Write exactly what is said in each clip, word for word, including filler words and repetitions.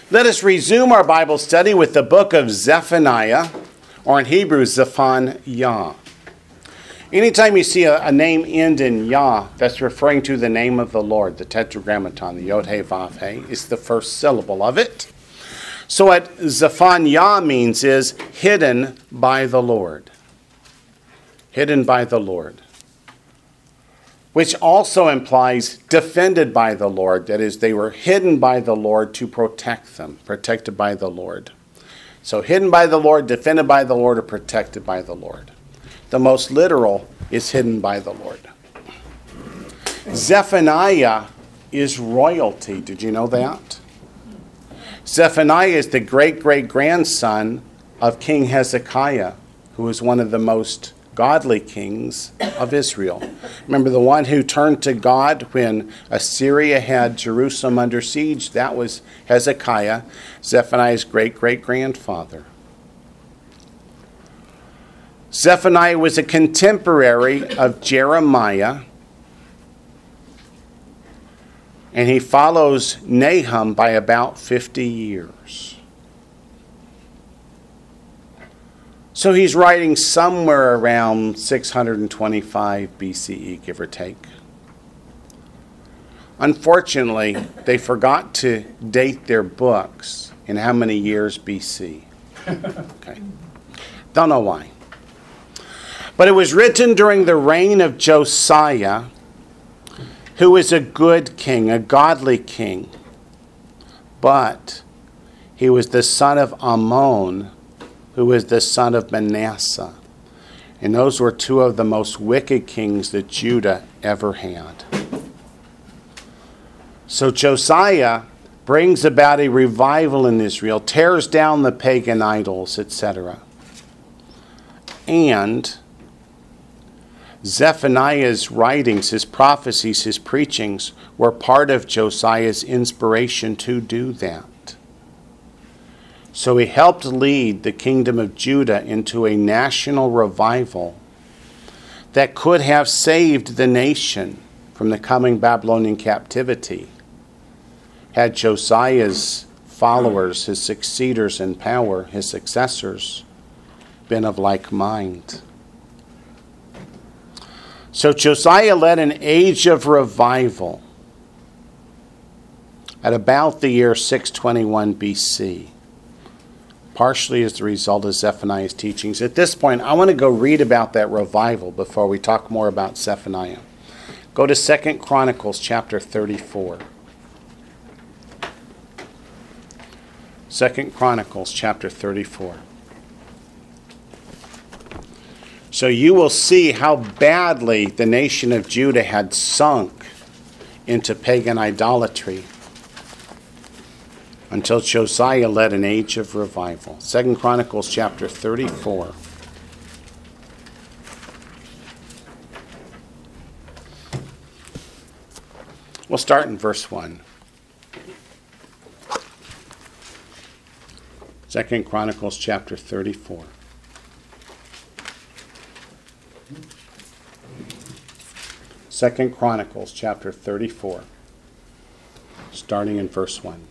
Let us resume our Bible study with the book of Zephaniah, or in Hebrew, Zephaniah. Anytime you see a, a name end in Yah, that's referring to the name of the Lord, the Tetragrammaton, the Yod He Vav He. It's the first syllable of it. So what Zephaniah means is hidden by the Lord. Hidden by the Lord. Which also implies defended by the Lord. That is, they were hidden by the Lord to protect them. Protected by the Lord. So hidden by the Lord, defended by the Lord, or protected by the Lord. The most literal is hidden by the Lord. Zephaniah is royalty. Did you know that? Zephaniah is the great-great-grandson of King Hezekiah, who was one of the most godly kings of Israel. Remember, the one who turned to God when Assyria had Jerusalem under siege? That was Hezekiah, Zephaniah's great-great-grandfather. Zephaniah was a contemporary of Jeremiah, and he follows Nahum by about fifty years. So he's writing somewhere around six hundred twenty-five B C E, give or take. Unfortunately, they forgot to date their books in how many years B C. Okay. Don't know why. But it was written during the reign of Josiah, who is a good king, a godly king. But he was the son of Ammon, who was the son of Manasseh. And those were two of the most wicked kings that Judah ever had. So Josiah brings about a revival in Israel, tears down the pagan idols, et cetera. And Zephaniah's writings, his prophecies, his preachings were part of Josiah's inspiration to do that. So he helped lead the kingdom of Judah into a national revival that could have saved the nation from the coming Babylonian captivity had Josiah's followers, his succeeders in power, his successors, been of like mind. So Josiah led an age of revival at about the year six twenty-one B C, partially as the result of Zephaniah's teachings. At this point, I want to go read about that revival before we talk more about Zephaniah. Go to Second Chronicles chapter thirty-four. Second Chronicles chapter thirty-four. So you will see how badly the nation of Judah had sunk into pagan idolatry until Josiah led an age of revival. Second Chronicles chapter thirty-four. We'll start in verse one. Second Chronicles chapter thirty-four. Second Chronicles chapter thirty-four, starting in verse one.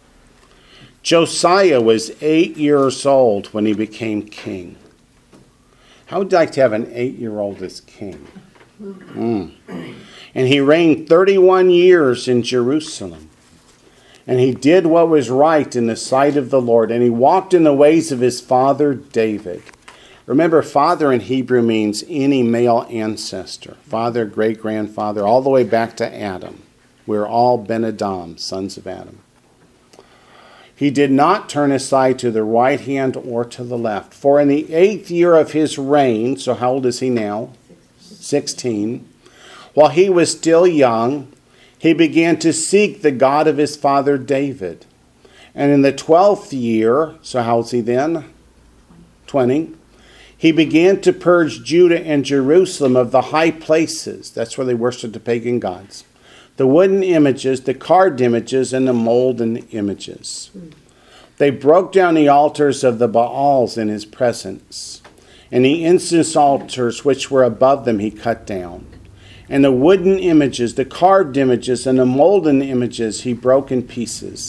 Josiah was eight years old when he became king. How would you like to have an eight-year-old as king? Mm. And he reigned thirty-one years in Jerusalem. And he did what was right in the sight of the Lord, and he walked in the ways of his father David. Remember, father in Hebrew means any male ancestor. Father, great-grandfather, all the way back to Adam. We're all Ben Adam, sons of Adam. He did not turn aside to the right hand or to the left. For in the eighth year of his reign, so how old is he now? Sixteen. While he was still young, he began to seek the God of his father David. And in the twelfth year, so how old is he then? Twenty. He began to purge Judah and Jerusalem of the high places. That's where they worshipped the pagan gods. The wooden images, the carved images, and the molten images. They broke down the altars of the Baals in his presence. And the incense altars which were above them he cut down. And the wooden images, the carved images, and the molten images he broke in pieces.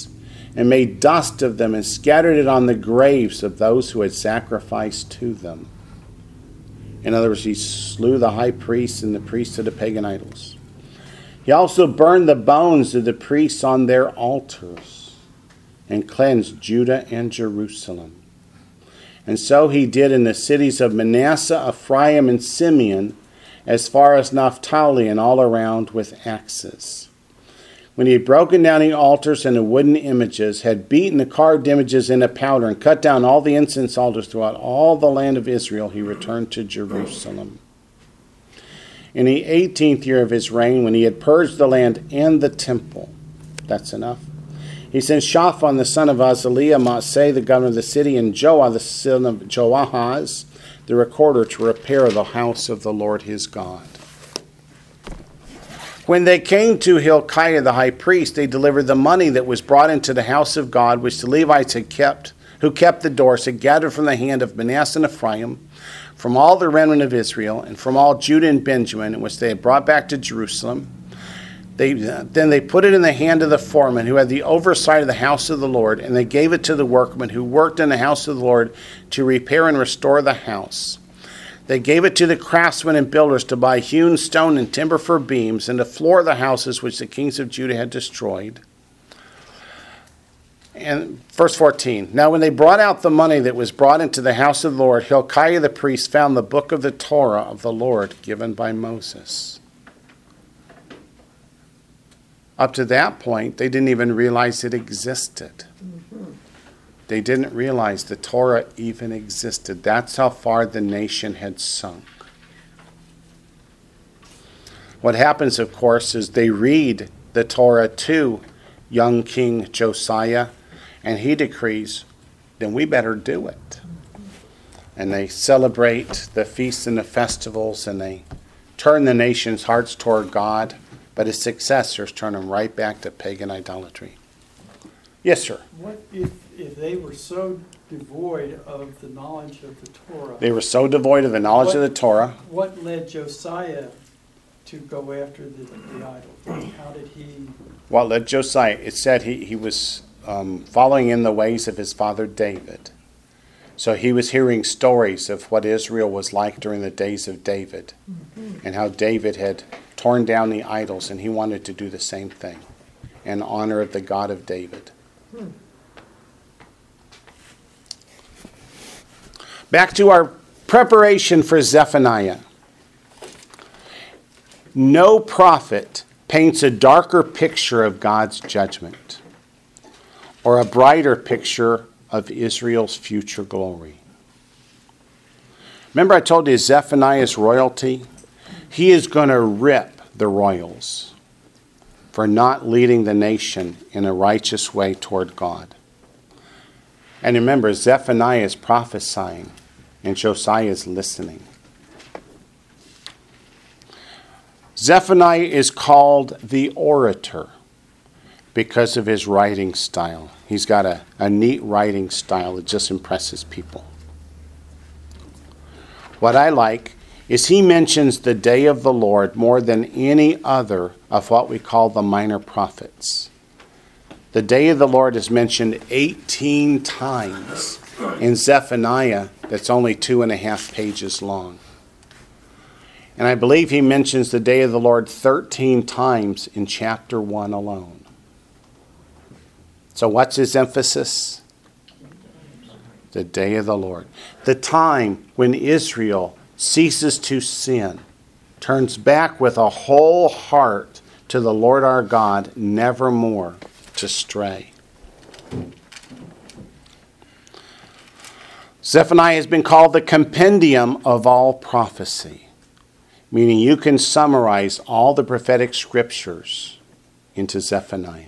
and made dust of them and scattered it on the graves of those who had sacrificed to them. In other words, he slew the high priests and the priests of the pagan idols. He also burned the bones of the priests on their altars and cleansed Judah and Jerusalem. And so he did in the cities of Manasseh, Ephraim, and Simeon, as far as Naphtali and all around with axes. When he had broken down the altars and the wooden images, had beaten the carved images into powder, and cut down all the incense altars throughout all the land of Israel, he returned to Jerusalem. In the eighteenth year of his reign, when he had purged the land and the temple, that's enough, he sent Shaphan the son of Azaliah, Maaseh the governor of the city, and Joah the son of Joahaz the recorder, to repair the house of the Lord his God. When they came to Hilkiah the high priest, they delivered the money that was brought into the house of God, which the Levites had kept, who kept the doors, had gathered from the hand of Manasseh and Ephraim, from all the remnant of Israel, and from all Judah and Benjamin, which they had brought back to Jerusalem. They, then they put it in the hand of the foreman, who had the oversight of the house of the Lord, and they gave it to the workmen who worked in the house of the Lord to repair and restore the house. They gave it to the craftsmen and builders to buy hewn stone and timber for beams, and to floor the houses which the kings of Judah had destroyed. And verse fourteen, now when they brought out the money that was brought into the house of the Lord, Hilkiah the priest found the book of the Torah of the Lord given by Moses. Up to that point, they didn't even realize it existed. Mm-hmm. They didn't realize the Torah even existed. That's how far the nation had sunk. What happens, of course, is they read the Torah to young King Josiah, and he decrees, then we better do it. And they celebrate the feasts and the festivals, and they turn the nation's hearts toward God, but his successors turn them right back to pagan idolatry. Yes, sir. What if, if they were so devoid of the knowledge of the Torah? They were so devoid of the knowledge what, of the Torah. What led Josiah to go after the, the idols? How did he... What led Josiah? It said he, he was um, following in the ways of his father David. So he was hearing stories of what Israel was like during the days of David, mm-hmm. and how David had torn down the idols, and he wanted to do the same thing in honor of the God of David. Hmm. Back to our preparation for Zephaniah. No prophet paints a darker picture of God's judgment or a brighter picture of Israel's future glory. Remember I told you Zephaniah's royalty? He is going to rip the royals for not leading the nation in a righteous way toward God. And remember, Zephaniah is prophesying and Josiah is listening. Zephaniah is called the orator because of his writing style. He's got a, a neat writing style that just impresses people. What I like is he mentions the day of the Lord more than any other of what we call the minor prophets. The day of the Lord is mentioned eighteen times in Zephaniah that's only two and a half pages long. And I believe he mentions the day of the Lord thirteen times in chapter one alone. So what's his emphasis? The day of the Lord. The time when Israel ceases to sin, turns back with a whole heart to the Lord our God, nevermore to stray. Zephaniah has been called the compendium of all prophecy, meaning you can summarize all the prophetic scriptures into Zephaniah.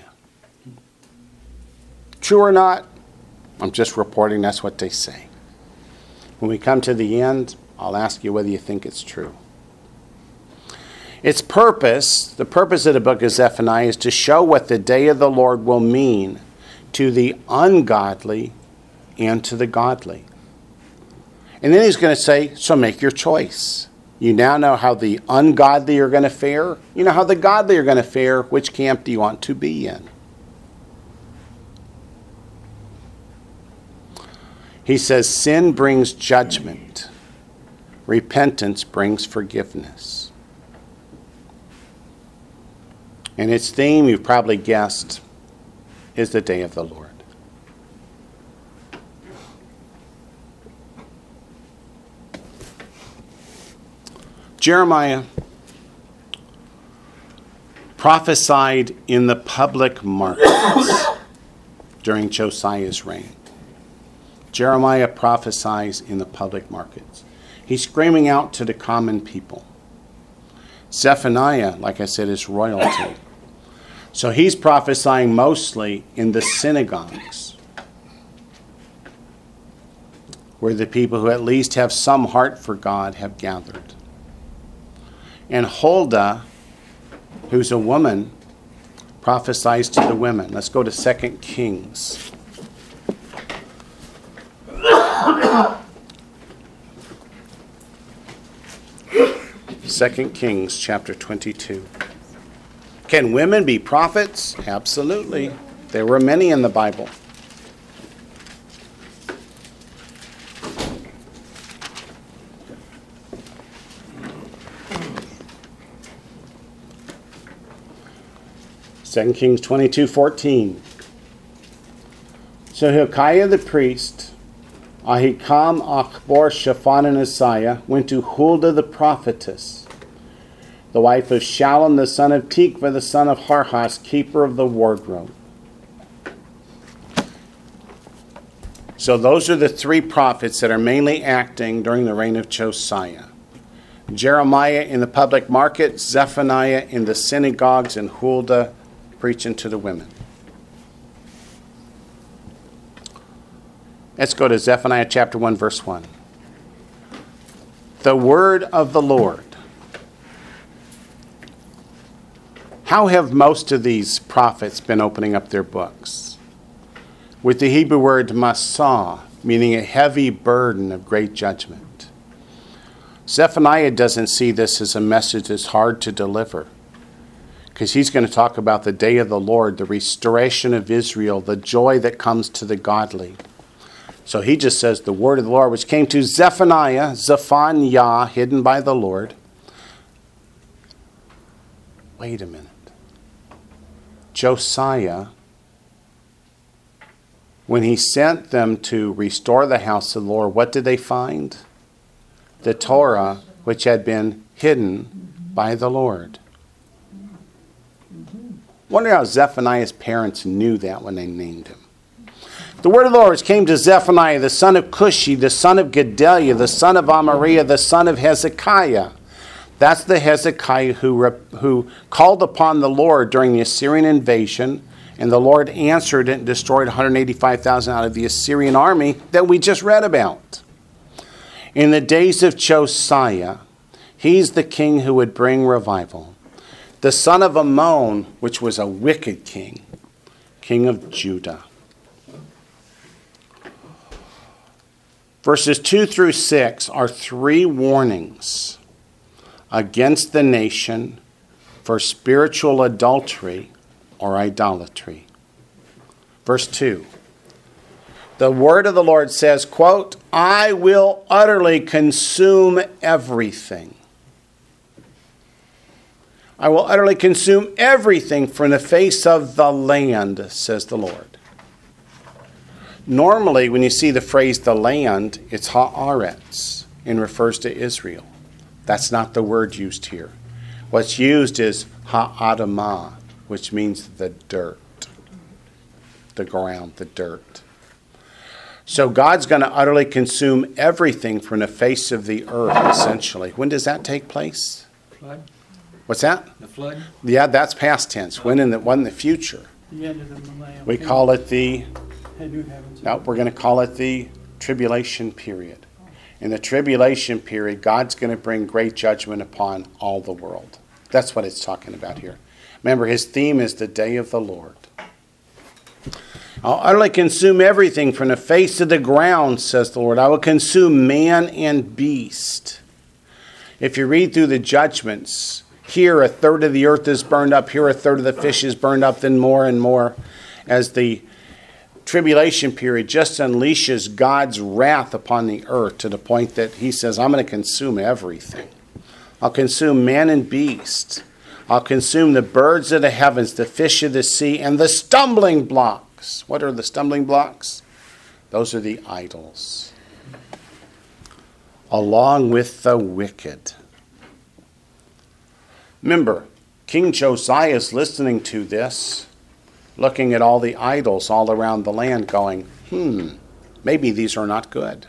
True or not, I'm just reporting that's what they say. When we come to the end, I'll ask you whether you think it's true. Its purpose, the purpose of the book of Zephaniah, is to show what the day of the Lord will mean to the ungodly and to the godly. And then he's going to say, so make your choice. You now know how the ungodly are going to fare. You know how the godly are going to fare. Which camp do you want to be in? He says, sin brings judgment. Repentance brings forgiveness. And its theme, you've probably guessed, is the day of the Lord. Jeremiah prophesied in the public markets during Josiah's reign. Jeremiah prophesies in the public markets. He's screaming out to the common people. Zephaniah, like I said, is royalty. So he's prophesying mostly in the synagogues, where the people who at least have some heart for God have gathered. And Huldah, who's a woman, prophesies to the women. Let's go to Second Kings. Second Kings chapter twenty-two. Can women be prophets? Absolutely. There were many in the Bible. Second Kings twenty-two fourteen. So Hilkiah the priest, Ahikam, Achbor, Shaphan, and Isaiah went to Huldah the prophetess, the wife of Shallum the son of Tikva, the son of Harhas, keeper of the wardrobe. So those are the three prophets that are mainly acting during the reign of Josiah. Jeremiah in the public market, Zephaniah in the synagogues, and Huldah preaching to the women. Let's go to Zephaniah chapter one, verse one. The word of the Lord. How have most of these prophets been opening up their books? With the Hebrew word masah, meaning a heavy burden of great judgment. Zephaniah doesn't see this as a message that's hard to deliver, because he's going to talk about the day of the Lord, the restoration of Israel, the joy that comes to the godly. So he just says the word of the Lord, which came to Zephaniah, Zephaniah, hidden by the Lord. Wait a minute. Josiah, when he sent them to restore the house of the Lord, what did they find? The Torah, which had been hidden by the Lord. Wonder how Zephaniah's parents knew that when they named him. The word of the Lord came to Zephaniah, the son of Cushi, the son of Gedaliah, the son of Amariah, the son of Hezekiah. That's the Hezekiah who, who called upon the Lord during the Assyrian invasion, and the Lord answered and destroyed one hundred eighty-five thousand out of the Assyrian army that we just read about. In the days of Josiah, he's the king who would bring revival. The son of Ammon, which was a wicked king, king of Judah. Verses two through six are three warnings against the nation for spiritual adultery or idolatry. Verse two. The word of the Lord says, quote, I will utterly consume everything. I will utterly consume everything from the face of the land, says the Lord. Normally, when you see the phrase the land, it's haaretz and refers to Israel. That's not the word used here. What's used is ha'adamah, which means the dirt, the ground, the dirt. So God's going to utterly consume everything from the face of the earth, essentially. When does that take place? Flood. What's that? The flood. Yeah, that's past tense. When in the, when in the future? The end of the millennium. We call it the... New heavens. No, we're going to call it the tribulation period. In the tribulation period, God's going to bring great judgment upon all the world. That's what it's talking about here. Remember, his theme is the day of the Lord. I'll utterly consume everything from the face of the ground, says the Lord. I will consume man and beast. If you read through the judgments, here a third of the earth is burned up, here a third of the fish is burned up, then more and more as the tribulation period just unleashes God's wrath upon the earth to the point that he says, I'm going to consume everything. I'll consume man and beast. I'll consume the birds of the heavens, the fish of the sea, and the stumbling blocks. What are the stumbling blocks? Those are the idols. Along with the wicked. Remember, King Josiah is listening to this, looking at all the idols all around the land going, hmm, maybe these are not good.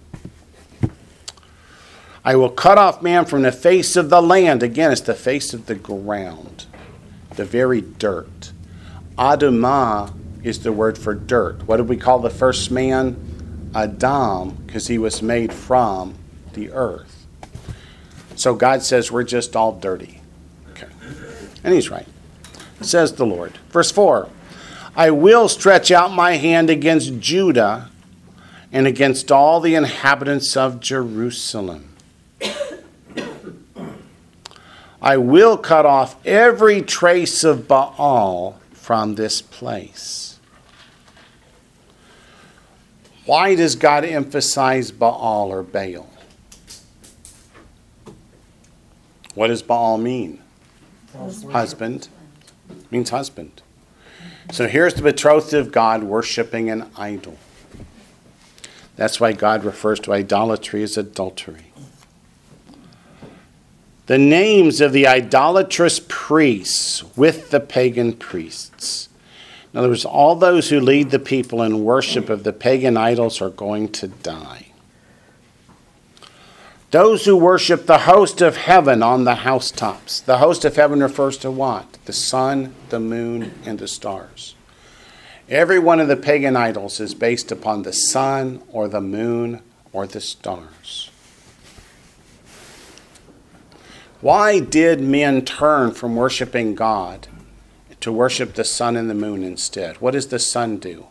I will cut off man from the face of the land. Again, it's the face of the ground, the very dirt. Adamah is the word for dirt. What did we call the first man? Adam, because he was made from the earth. So God says we're just all dirty. Okay. And he's right. Says the Lord. Verse four, I will stretch out my hand against Judah and against all the inhabitants of Jerusalem. I will cut off every trace of Baal from this place. Why does God emphasize Baal or Baal? What does Baal mean? Husband. Husband. Means husband. So here's the betrothed of God worshiping an idol. That's why God refers to idolatry as adultery. The names of the idolatrous priests with the pagan priests. In other words, all those who lead the people in worship of the pagan idols are going to die. Those who worship the host of heaven on the housetops. The host of heaven refers to what? The sun, the moon, and the stars. Every one of the pagan idols is based upon the sun or the moon or the stars. Why did men turn from worshiping God to worship the sun and the moon instead? What does the sun do?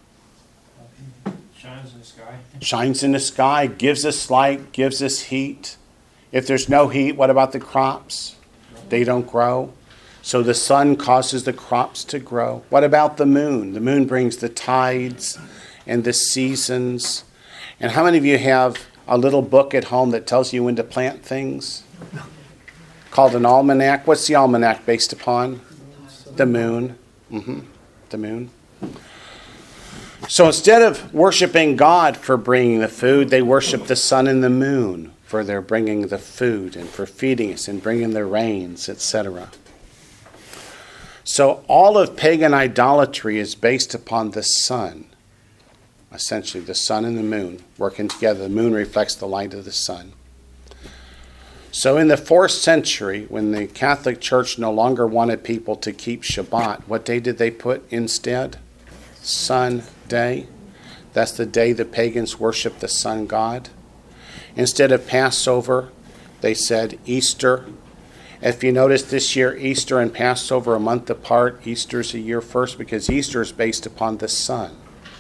Shines in the sky. Shines in the sky, gives us light, gives us heat. If there's no heat, what about the crops? They don't grow. So the sun causes the crops to grow. What about the moon? The moon brings the tides and the seasons. And how many of you have a little book at home that tells you when to plant things? Called an almanac. What's the almanac based upon? The moon. Mm-hmm. The moon. So instead of worshiping God for bringing the food, they worship the sun and the moon for their bringing the food and for feeding us and bringing the rains, et cetera. So all of pagan idolatry is based upon the sun. Essentially, the sun and the moon working together. The moon reflects the light of the sun. So in the fourth century, when the Catholic Church no longer wanted people to keep Shabbat, what day did they put instead? Sun day. That's the day the pagans worship the sun god. Instead of Passover, they said Easter. If you notice this year, Easter and Passover are a month apart. Easter's a year first because Easter is based upon the sun.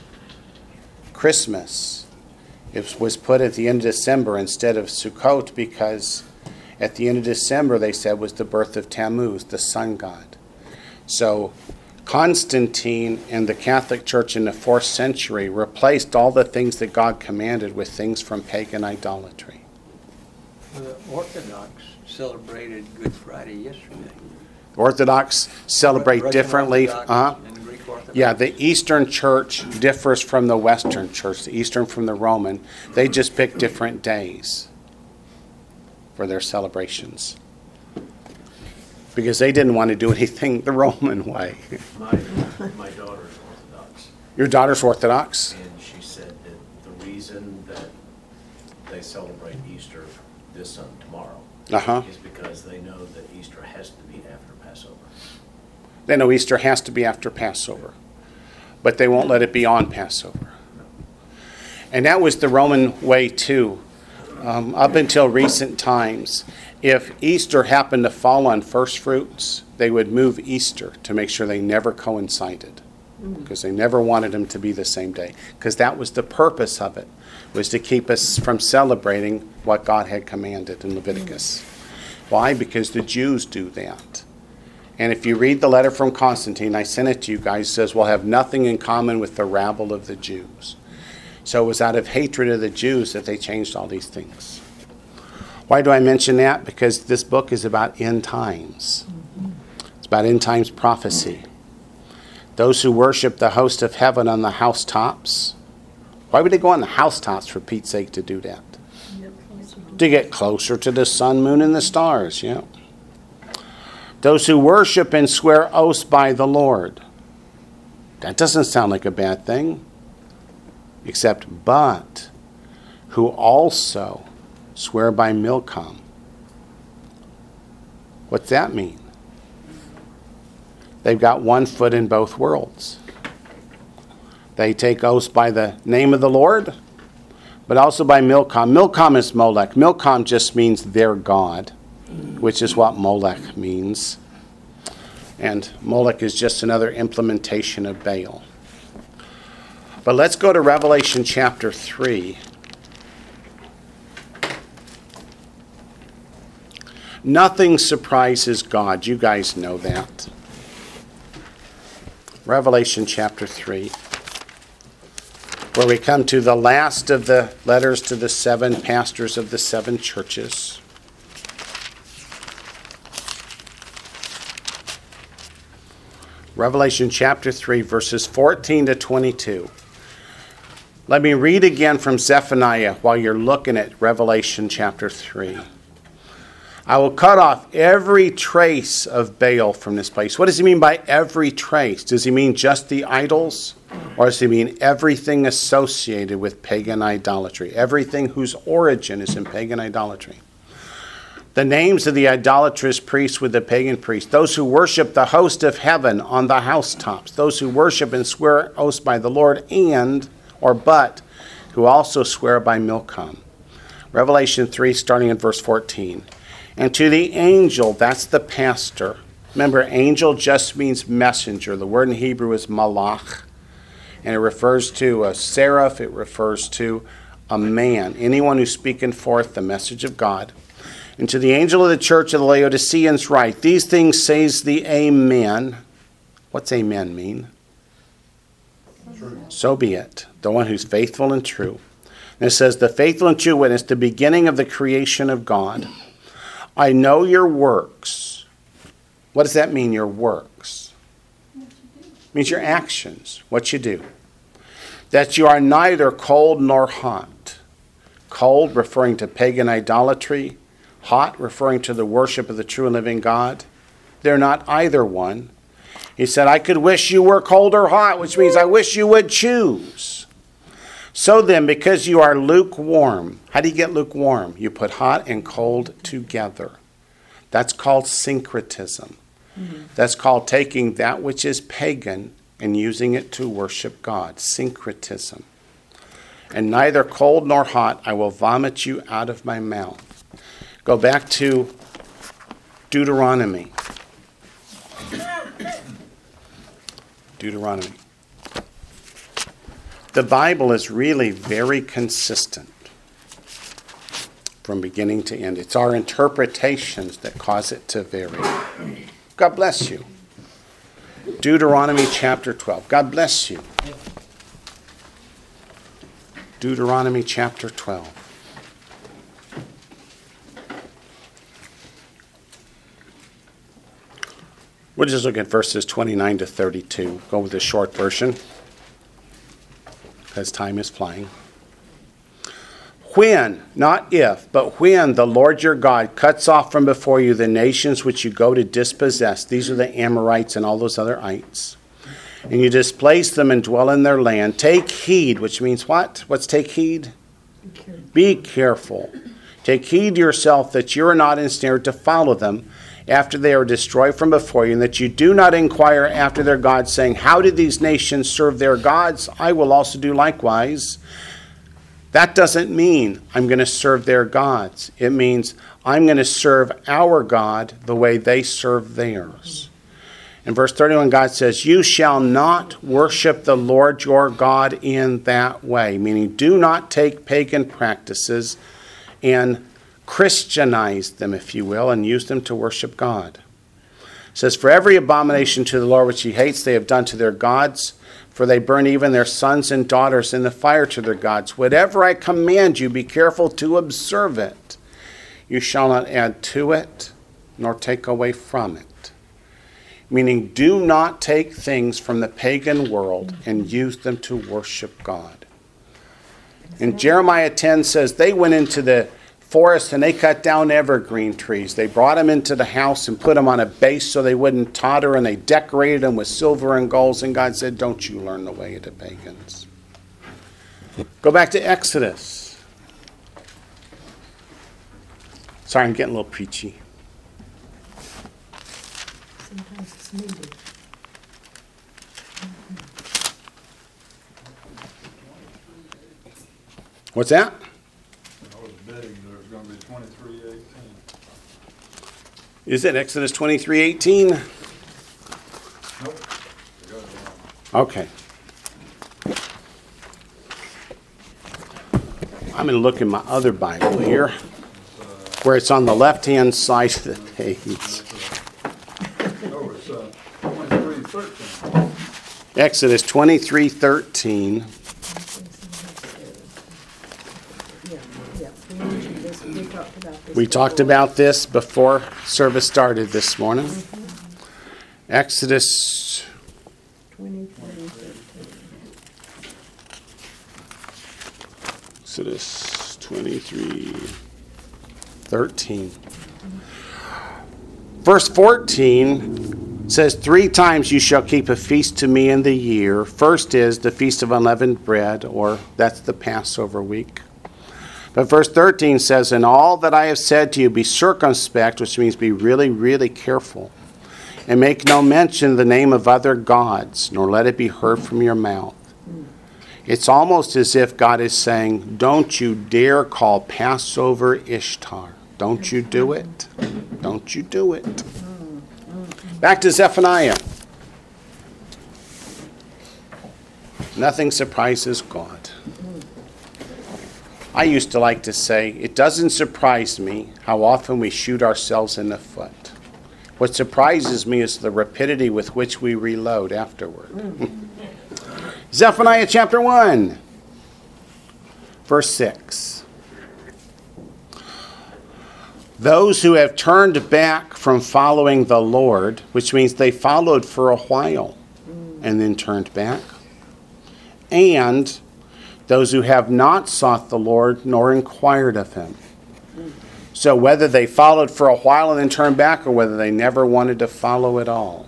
Christmas it was put at the end of December instead of Sukkot because at the end of December, they said, was the birth of Tammuz, the sun god. So Constantine and the Catholic Church in the fourth century replaced all the things that God commanded with things from pagan idolatry. The Orthodox celebrated Good Friday yesterday. Orthodox celebrate Russian differently. Orthodox Uh-huh. and Greek Orthodox. Yeah, the Eastern Church differs from the Western Church, the Eastern from the Roman. They just pick different days for their celebrations because they didn't want to do anything the Roman way. My, my daughter's Orthodox, Your daughter's Orthodox? and she said that the reason that they celebrate Easter this um, tomorrow Uh-huh. is because they know that Easter has to be after Passover. They know Easter has to be after Passover, but they won't let it be on Passover. And that was the Roman way too. Um, up until recent times, if Easter happened to fall on first fruits, they would move Easter to make sure they never coincided, because they never wanted them to be the same day, because that was the purpose of it, was to keep us from celebrating what God had commanded in Leviticus. Why? Because the Jews do that. And if you read the letter from Constantine, I sent it to you guys, it says we'll have nothing in common with the rabble of the Jews. So it was out of hatred of the Jews that they changed all these things. Why do I mention that? Because this book is about end times. It's about end times prophecy. Those who worship the host of heaven on the housetops. Why would they go on the housetops, for Pete's sake, to do that? To get closer to the sun, moon, and the stars, yeah. Those who worship and swear oaths by the Lord. That doesn't sound like a bad thing. Except, but, who also swear by Milcom. What's that mean? They've got one foot in both worlds. They take oaths by the name of the Lord, but also by Milcom. Milcom is Molech. Milcom just means their god, which is what Molech means. And Molech is just another implementation of Baal. But let's go to Revelation chapter three. Nothing surprises God. You guys know that. Revelation chapter three, where we come to the last of the letters to the seven pastors of the seven churches. Revelation chapter three, verses fourteen to twenty-two. Let me read again from Zephaniah while you're looking at Revelation chapter three. I will cut off every trace of Baal from this place. What does he mean by every trace? Does he mean just the idols? Or does he mean everything associated with pagan idolatry? Everything whose origin is in pagan idolatry. The names of the idolatrous priests with the pagan priests. Those who worship the host of heaven on the housetops. Those who worship and swear oaths by the Lord and, or but, who also swear by Milcom. Revelation three, starting in verse fourteen. And to the angel, that's the pastor. Remember, angel just means messenger. The word in Hebrew is malach. And it refers to a seraph. It refers to a man. Anyone who's speaking forth the message of God. And to the angel of the church of the Laodiceans write, these things says the Amen. What's Amen mean? True. So be it. The one who's faithful and true. And it says, the faithful and true witness, the beginning of the creation of God. I know your works. What does that mean, your works? It means your actions, what you do. That you are neither cold nor hot. Cold, referring to pagan idolatry. Hot, referring to the worship of the true and living God. They're not either one. He said, I could wish you were cold or hot, which means I wish you would choose. So then, because you are lukewarm, how do you get lukewarm? You put hot and cold together. That's called syncretism. Mm-hmm. That's called taking that which is pagan and using it to worship God. Syncretism. And neither cold nor hot, I will vomit you out of my mouth. Go back to Deuteronomy. Deuteronomy. The Bible is really very consistent from beginning to end. It's our interpretations that cause it to vary. God bless you. Deuteronomy chapter twelve. God bless you. Deuteronomy chapter twelve. We'll just look at verses twenty-nine to thirty-two. Go with the short version, because time is flying. When, not if, but when the Lord your God cuts off from before you the nations which you go to dispossess, these are the Amorites and all those other ites, and you displace them and dwell in their land, take heed, which means what? What's take heed? Be careful. Be careful. Take heed to yourself that you are not ensnared to follow them after they are destroyed from before you, and that you do not inquire after their gods, saying, how did these nations serve their gods? I will also do likewise. That doesn't mean I'm going to serve their gods. It means I'm going to serve our God the way they serve theirs. In verse thirty-one, God says, you shall not worship the Lord your God in that way. Meaning, do not take pagan practices and Christianize them, if you will, and use them to worship God. It says, for every abomination to the Lord which he hates they have done to their gods, for they burn even their sons and daughters in the fire to their gods. Whatever I command you, be careful to observe it. You shall not add to it, nor take away from it. Meaning, do not take things from the pagan world and use them to worship God. And Jeremiah ten says they went into the forest and they cut down evergreen trees. They brought them into the house and put them on a base so they wouldn't totter, and they decorated them with silver and gold. And God said, don't you learn the way of the pagans. Go back to Exodus. Sorry, I'm getting a little preachy. Sometimes it's needed. What's that? I was betting there was gonna be twenty-three eighteen. Is it Exodus twenty-three eighteen? Nope. I got it wrong. Okay. I'm going to look in my other Bible here, where it's on the left-hand side of the page. Oh, it's, uh, twenty-three thirteen. Exodus twenty-three thirteen. Yeah, yeah, we mentioned this, we talked about this. We talked before. about this before service started this morning. Exodus Twenty-three thirteen. Exodus twenty-three thirteen. Verse fourteen says, three times you shall keep a feast to me in the year. First is the Feast of Unleavened Bread, or that's the Passover week. But verse thirteen says, in all that I have said to you, be circumspect, which means be really, really careful. And make no mention of the name of other gods, nor let it be heard from your mouth. It's almost as if God is saying, don't you dare call Passover Ishtar. Don't you do it. Don't you do it. Back to Zephaniah. Nothing surprises God. I used to like to say, it doesn't surprise me how often we shoot ourselves in the foot. What surprises me is the rapidity with which we reload afterward. Zephaniah chapter one, verse six. Those who have turned back from following the Lord, which means they followed for a while and then turned back, and those who have not sought the Lord nor inquired of him. So whether they followed for a while and then turned back, or whether they never wanted to follow at all,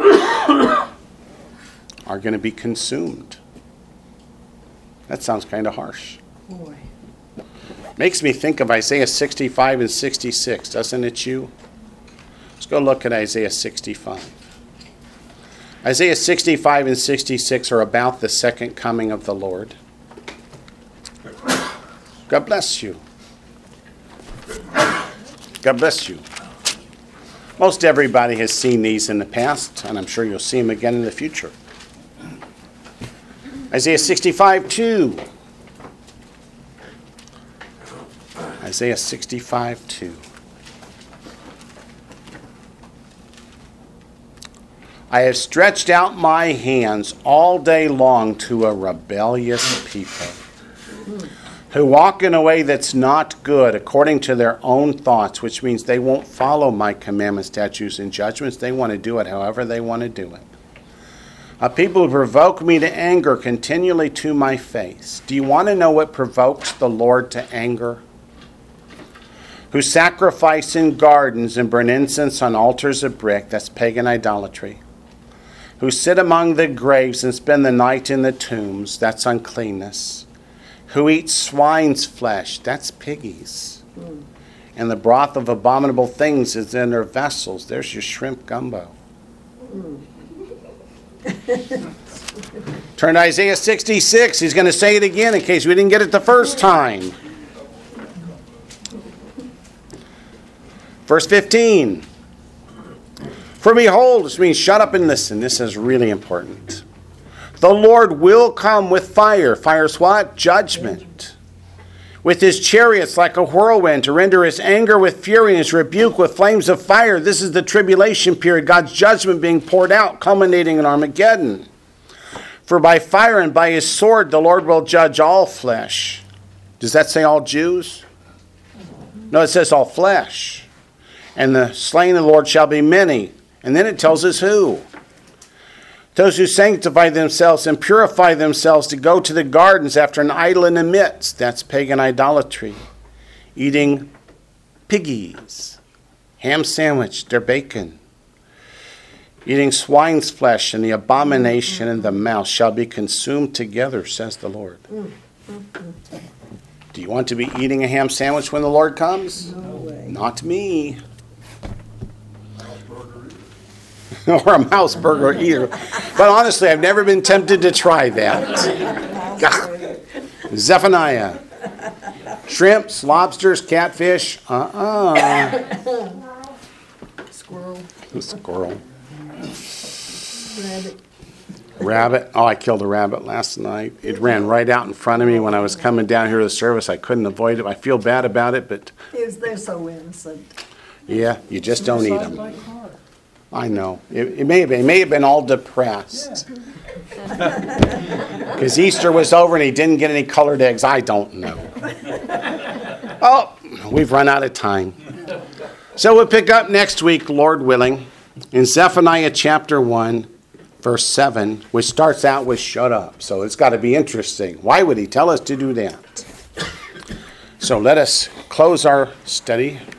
are going to be consumed. That sounds kind of harsh. Boy. Makes me think of Isaiah sixty-five and sixty-six, doesn't it you? Let's go look at Isaiah sixty-five. Isaiah sixty-five and sixty-six are about the second coming of the Lord. God bless you. God bless you. Most everybody has seen these in the past, and I'm sure you'll see them again in the future. Isaiah sixty-five two. Isaiah sixty-five two. I have stretched out my hands all day long to a rebellious people who walk in a way that's not good according to their own thoughts, which means they won't follow my commandments, statutes, and judgments. They want to do it however they want to do it. A people who provoke me to anger continually to my face. Do you want to know what provokes the Lord to anger? Who sacrifice in gardens and burn incense on altars of brick. That's pagan idolatry. Who sit among the graves and spend the night in the tombs. That's uncleanness. Who eat swine's flesh. That's piggies. Mm. And the broth of abominable things is in their vessels. There's your shrimp gumbo. Mm. Turn to Isaiah sixty-six. He's going to say it again in case we didn't get it the first time. Verse fifteen. For behold, which means shut up and listen. This is really important. The Lord will come with fire. Fire's what? Judgment. with his chariots like a whirlwind, to render his anger with fury and his rebuke with flames of fire. This is the tribulation period, God's judgment being poured out, culminating in Armageddon. For by fire and by his sword the Lord will judge all flesh. Does that say all Jews? No, it says all flesh. And the slain of the Lord shall be many. And then it tells us who. Those who sanctify themselves and purify themselves to go to the gardens after an idol in the midst. That's pagan idolatry. Eating piggies, ham sandwich, their bacon. Eating swine's flesh and the abomination in the mouth shall be consumed together, says the Lord. Do you want to be eating a ham sandwich when the Lord comes? No way. Not me. Or a mouse burger either. But honestly, I've never been tempted to try that. God. Zephaniah. Shrimps, lobsters, catfish. Uh-uh. Squirrel, Squirrel. rabbit. Rabbit. Oh, I killed a rabbit last night. It ran right out in front of me when I was coming down here to the service. I couldn't avoid it. I feel bad about it, but Is they're so innocent. yeah, you just don't eat Suicide them. by car. I know. It, it may have been. It may have been all depressed. Because Easter was over and he didn't get any colored eggs. I don't know. Oh, we've run out of time. So we'll pick up next week, Lord willing, in Zephaniah chapter one, verse seven, which starts out with shut up. So it's got to be interesting. Why would he tell us to do that? So let us close our study